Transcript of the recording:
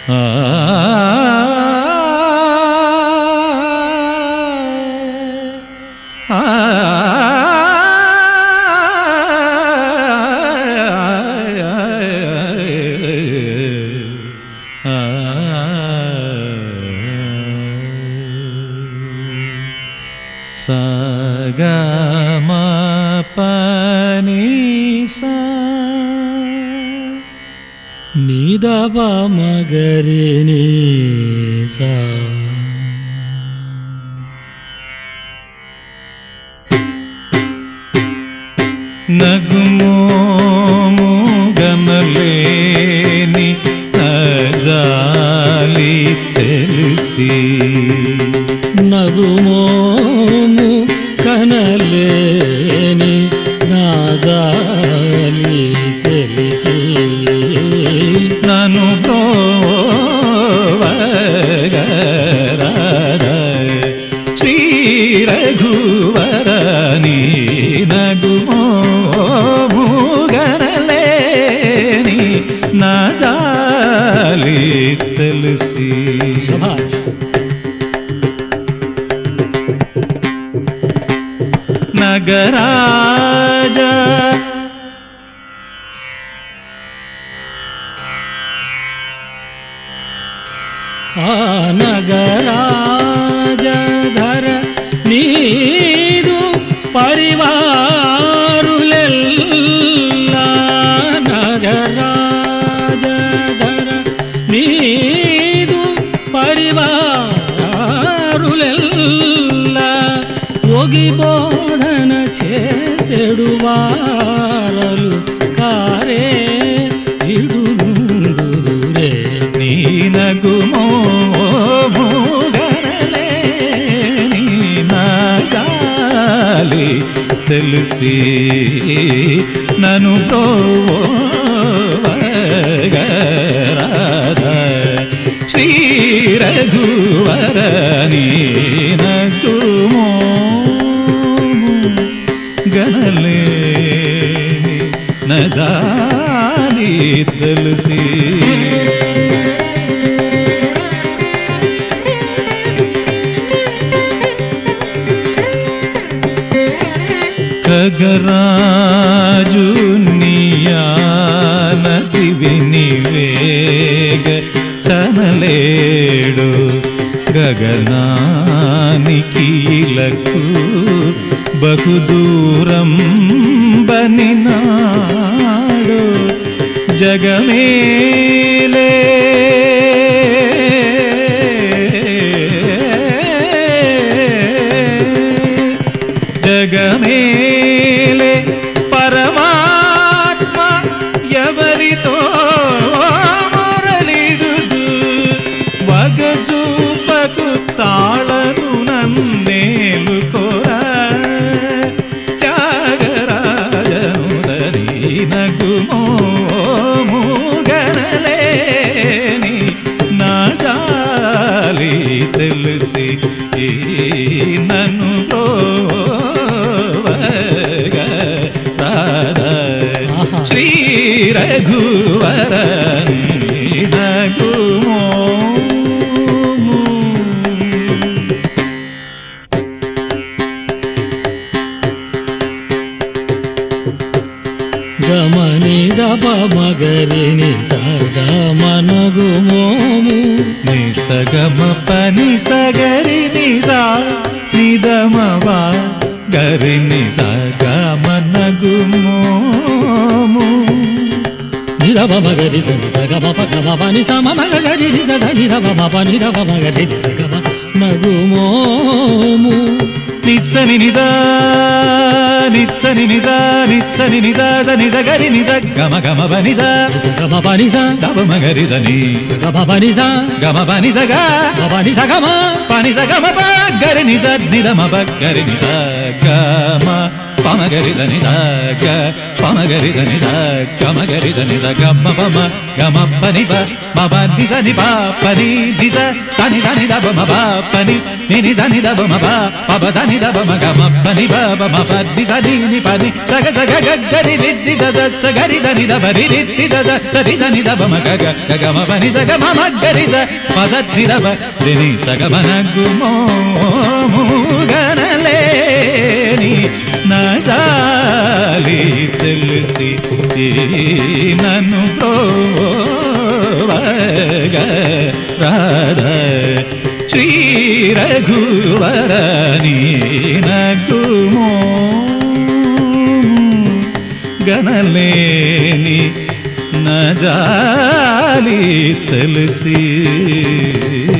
సగమపనిసా నిదవ మగరిని సా నగుమోము గనలేని నజాలి తెలిసి నగుమోము కనలేని నాజాలి తెలిసి నను బ్రోవగరాద శ్రీ రఘువరని నగుమోము గనలేని నాజాలి తెలిసి నగరాజ నగరాజధర నీదు పరివారులెల్లా నగరాజధర నీదు పరివారులెల్లా ఒగి బోధన చేసెడు వారలు కారే ఇడునుందురే నీ నగుమోము గనలేని నాజాలి తెలిసి నను బ్రోవగరాద శ్రీ రఘువరని నగుమోము గనలేని నజాలి తెలిసి ఖగరాజు నియానతి వినివేగ చనలేడు గగనానికి ఇలకు బహుదూరం బనినాడు జగమేలే జగమేలే పరమాత్మ ఎవరితో మొరలిడుదు వగజూపకు తాళను నన్నేలు కోరా త్యాగరాజనుదరి నగుమోము గనలేని నాజాలి తెలిసి నన్ను శ్రీ రఘువరని నగుమోము గమని దప మగరిని సగమనగుమోము ని సగమ పని సగరిని సా నిదమవా గరిని సగమనగుమోము నిదవ మగరి సని సగమ పగమ పని సమ మగరి సద నిదవ మప నిదవ మగరి సగమ నగుమోము నిస్సని నిజా నిచ్చని నిజా నిచ్చని నిజా సని సగరి నిజ గమ గమ పని సగమ పని స దవ మగరి సని సగమ పని స గమ పని సగ పని సగమ పని సగమ ప గరి నిజ నిదమ ప గరి నిజ గమ పమగరి దని సగ పమగరి దని గమగరి దని గమ పమ గమ పని ప మమ ని దని ప పని ని సని దని దబ మ ప పని ని దని దబ మ ప పబ దని దబ మ గమ పని ప మ ప ని సని ని పని సగ సగ గరి ని ది ద సగరి దని దబ ని ది ద సరి దని దబ మ గగ గమ పని సగ మమ గరి స పస ని దబ ని సగ మన గుమో గనలేని నజాలి తెలిసి నన్ను ప్రోవగ రాధ శ్రీ రఘువరని నగుమో గనలేని నజాలి తెలిసి